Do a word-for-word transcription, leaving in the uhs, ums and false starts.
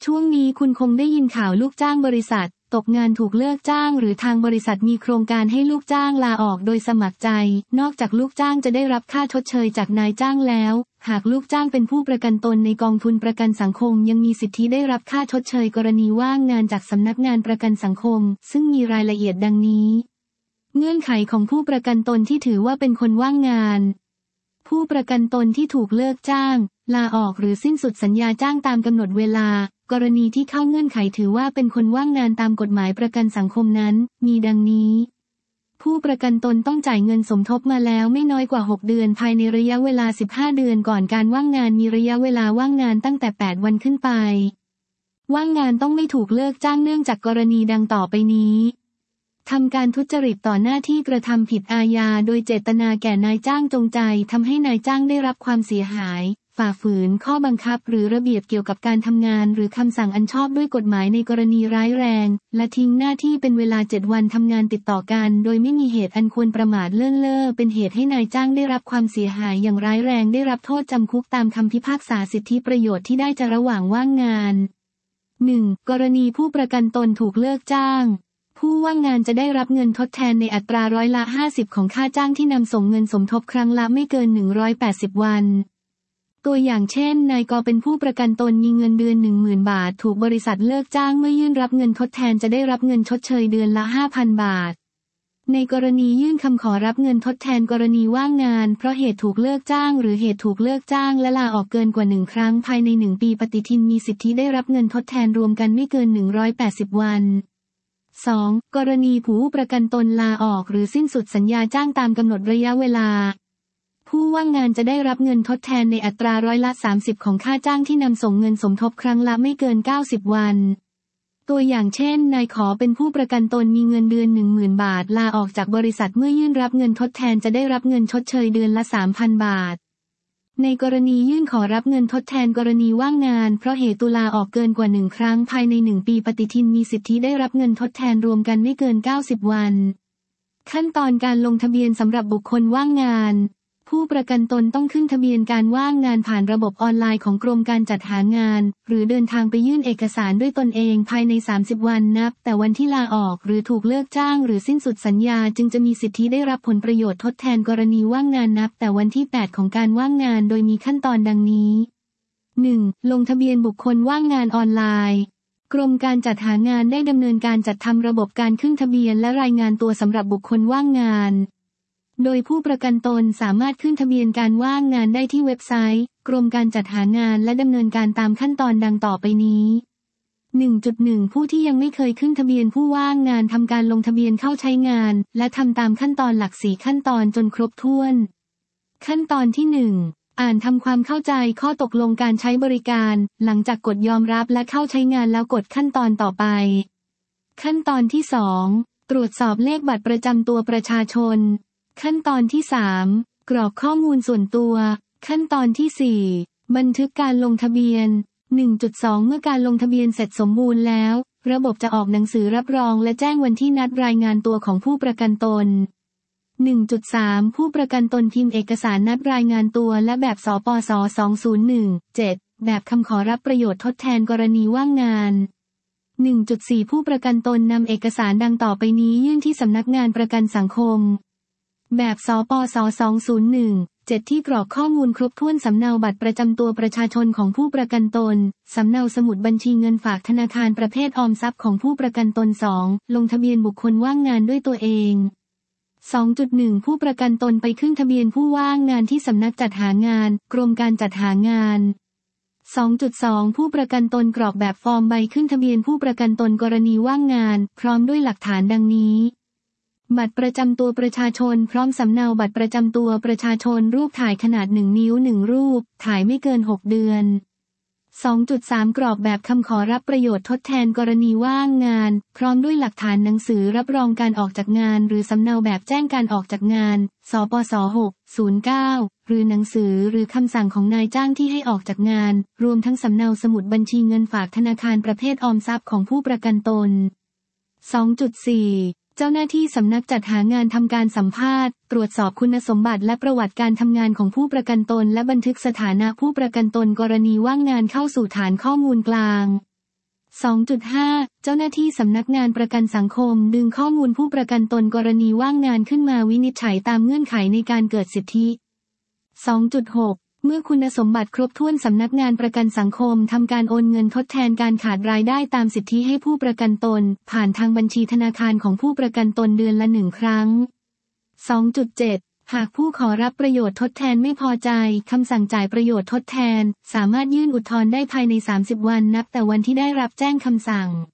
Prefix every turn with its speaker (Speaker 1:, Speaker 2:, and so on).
Speaker 1: ช่วงนี้คุณคงได้ยินข่าวลูกจ้างบริษัทตกงานถูกเลิกจ้างหรือทางบริษัทมีโครงการให้ลูกจ้างลาออกโดยสมัครใจนอกจากลูกจ้างจะได้รับค่าชดเชยจากนายจ้างแล้วหากลูกจ้างเป็นผู้ประกันตนในกองทุนประกันสังคมยังมีสิทธิได้รับค่าชดเชยกรณีว่างงานจากสำนักงานประกันสังคมซึ่งมีรายละเอียดดังนี้เงื่อนไขของผู้ประกันตนที่ถือว่าเป็นคนว่างงานผู้ประกันตนที่ถูกเลิกจ้างลาออกหรือสิ้นสุดสัญญาจ้างตามกำหนดเวลากรณีที่เข้าเงื่อนไขถือว่าเป็นคนว่างงานตามกฎหมายประกันสังคมนั้นมีดังนี้ผู้ประกันตนต้องจ่ายเงินสมทบมาแล้วไม่น้อยกว่าหกเดือนภายในระยะเวลาสิบห้าเดือนก่อนการว่างงานมีระยะเวลาว่างงานตั้งแต่แปดวันขึ้นไปว่างงานต้องไม่ถูกเลิกจ้างเนื่องจากกรณีดังต่อไปนี้ทำการทุจริตต่อหน้าที่กระทำผิดอาญาโดยเจตนาแก่นายจ้างจงใจทำให้นายจ้างได้รับความเสียหายฝ่าฝืนข้อบังคับหรือระเบียบเกี่ยวกับการทำงานหรือคำสั่งอันชอบด้วยกฎหมายในกรณีร้ายแรงและทิ้งหน้าที่เป็นเวลาเจ็ดวันทำงานติดต่อกันโดยไม่มีเหตุอันควรประมาทเลินเล่อเป็นเหตุให้นายจ้างได้รับความเสียหายอย่างร้ายแรงได้รับโทษจำคุกตามคำพิพากษาสิทธิประโยชน์ที่ได้จะระหว่างว่างงาน หนึ่ง กรณีผู้ประกันตนถูกเลิกจ้างผู้ว่างงานจะได้รับเงินทดแทนในอัตราร้อยละห้าสิบของค่าจ้างที่นำส่งเงินสมทบครั้งละไม่เกินหนึ่งร้อยแปดสิบวันตัวอย่างเช่นนายกเป็นผู้ประกันตนมีเงินเดือน หนึ่งหมื่น บาทถูกบริษัทเลิกจ้างเมื่อยื่นรับเงินทดแทนจะได้รับเงินชดเชยเดือนละ ห้าพัน บาทในกรณียื่นคำขอรับเงินทดแทนกรณีว่างงานเพราะเหตุถูกเลิกจ้างหรือเหตุถูกเลิกจ้างและลาออกเกินกว่าหนึ่งครั้งภายในหนึ่งปีปฏิทินมีสิทธิได้รับเงินทดแทนรวมกันไม่เกินหนึ่งร้อยแปดสิบวันสอง กรณีผู้ประกันตนลาออกหรือสิ้นสุดสัญญาจ้างตามกำหนดระยะเวลาผู้ว่างงานจะได้รับเงินทดแทนในอัตราร้อยละสามสิบของค่าจ้างที่นำส่งเงินสมทบครั้งละไม่เกินเก้าสิบวันตัวอย่างเช่นนายขอเป็นผู้ประกันตนมีเงินเดือน หนึ่งหมื่น บาทลาออกจากบริษัทเมื่อยื่นรับเงินทดแทนจะได้รับเงินชดเชยเดือนละ สามพัน บาทในกรณียื่นขอรับเงินทดแทนกรณีว่างงานเพราะเหตุลาออกเกินกว่าหนึ่งครั้งภายในหนึ่งปีปฏิทินมีสิทธิได้รับเงินทดแทนรวมกันไม่เกินเก้าสิบวันขั้นตอนการลงทะเบียนสำหรับบุคคลว่างงานผู้ประกันตนต้องขึ้นทะเบียนการว่างงานผ่านระบบออนไลน์ของกรมการจัดหางานหรือเดินทางไปยื่นเอกสารด้วยตนเองภายในสามสิบวันนับแต่วันที่ลาออกหรือถูกเลิกจ้างหรือสิ้นสุดสัญญาจึงจะมีสิทธิได้รับผลประโยชน์ทดแทนกรณีว่างงานนับแต่วันที่แปดของการว่างงานโดยมีขั้นตอนดังนี้ หนึ่ง ลงทะเบียนบุคคลว่างงานออนไลน์กรมการจัดหางานได้ดำเนินการจัดทำระบบการขึ้นทะเบียนและรายงานตัวสำหรับบุคคลว่างงานโดยผู้ประกันตนสามารถขึ้นทะเบียนการว่างงานได้ที่เว็บไซต์กรมการจัดหางานและดำเนินการตามขั้นตอนดังต่อไปนี้ หนึ่งจุดหนึ่ง ผู้ที่ยังไม่เคยขึ้นทะเบียนผู้ว่างงานทำการลงทะเบียนเข้าใช้งานและทำตามขั้นตอนหลักสี่ขั้นตอนจนครบถ้วนขั้นตอนที่ หนึ่ง อ่านทำความเข้าใจข้อตกลงการใช้บริการหลังจากกดยอมรับและเข้าใช้งานแล้วกดขั้นตอนต่อไปขั้นตอนที่ สอง ตรวจสอบเลขบัตรประจำตัวประชาชนขั้นตอนที่ สาม กรอกข้อมูลส่วนตัวขั้นตอนที่ สี่ บันทึกการลงทะเบียน หนึ่งจุดสอง เมื่อการลงทะเบียนเสร็จสมบูรณ์แล้วระบบจะออกหนังสือรับรองและแจ้งวันที่นัดรายงานตัวของผู้ประกันตน หนึ่งจุดสาม ผู้ประกันตนพิมพ์เอกสารนัดรายงานตัวและแบบสปส สองศูนย์หนึ่ง เจ็ด แบบคำขอรับประโยชน์ทดแทนกรณีว่างงาน หนึ่งจุดสี่ ผู้ประกันตนนำเอกสารดังต่อไปนี้ยื่นที่สำนักงานประกันสังคมแบบสปส สองศูนย์หนึ่ง เจ็ด ที่กรอกข้อมูลครบถ้วนสำเนาบัตรประจำตัวประชาชนของผู้ประกันตนสำเนาสมุดบัญชีเงินฝากธนาคารประเภทออมทรัพย์ของผู้ประกันตน สอง ลงทะเบียนบุคคลว่างงานด้วยตัวเอง สองจุดหนึ่ง ผู้ประกันตนไปขึ้นทะเบียนผู้ว่างงานที่สำนักจัดหางานกรมการจัดหางาน สองจุดสอง ผู้ประกันตนกรอกแบบฟอร์มใบขึ้นทะเบียนผู้ประกันตนกรณีว่างงานพร้อมด้วยหลักฐานดังนี้บัตรประจำตัวประชาชนพร้อมสำเนาบัตรประจำตัวประชาชนรูปถ่ายขนาดหนึ่งนิ้วหนึ่งรูปถ่ายไม่เกินหกเดือน สองจุดสาม กรอกแบบคำขอรับประโยชน์ทดแทนกรณีว่างงานพร้อมด้วยหลักฐานหนังสือรับรองการออกจากงานหรือสำเนาแบบแจ้งการออกจากงานสปส หกศูนย์เก้า หรือหนังสือหรือคำสั่งของนายจ้างที่ให้ออกจากงานรวมทั้งสำเนาสมุดบัญชีเงินฝากธนาคารประเภทออมทรัพย์ของผู้ประกันตน สองจุดสี่เจ้าหน้าที่สำนักจัดหางานทำการสัมภาษณ์ตรวจสอบคุณสมบัติและประวัติการทำงานของผู้ประกันตนและบันทึกสถานะผู้ประกันตนกรณีว่างงานเข้าสู่ฐานข้อมูลกลางสองจุดห้า เจ้าหน้าที่สำนักงานประกันสังคมดึงข้อมูลผู้ประกันตนกรณีว่างงานขึ้นมาวินิจฉัยตามเงื่อนไขในการเกิดสิทธิ สองจุดหก เมื่อคุณสมบัติครบถ้วนสำนักงานประกันสังคมทำการโอนเงินทดแทนการขาดรายได้ตามสิทธิให้ผู้ประกันตนผ่านทางบัญชีธนาคารของผู้ประกันตนเดือนละหนึ่งครั้ง สองจุดเจ็ด หากผู้ขอรับประโยชน์ทดแทนไม่พอใจคำสั่งจ่ายประโยชน์ทดแทนสามารถยื่นอุทธรณ์ได้ภายในสามสิบวันนับแต่วันที่ได้รับแจ้งคำสั่ง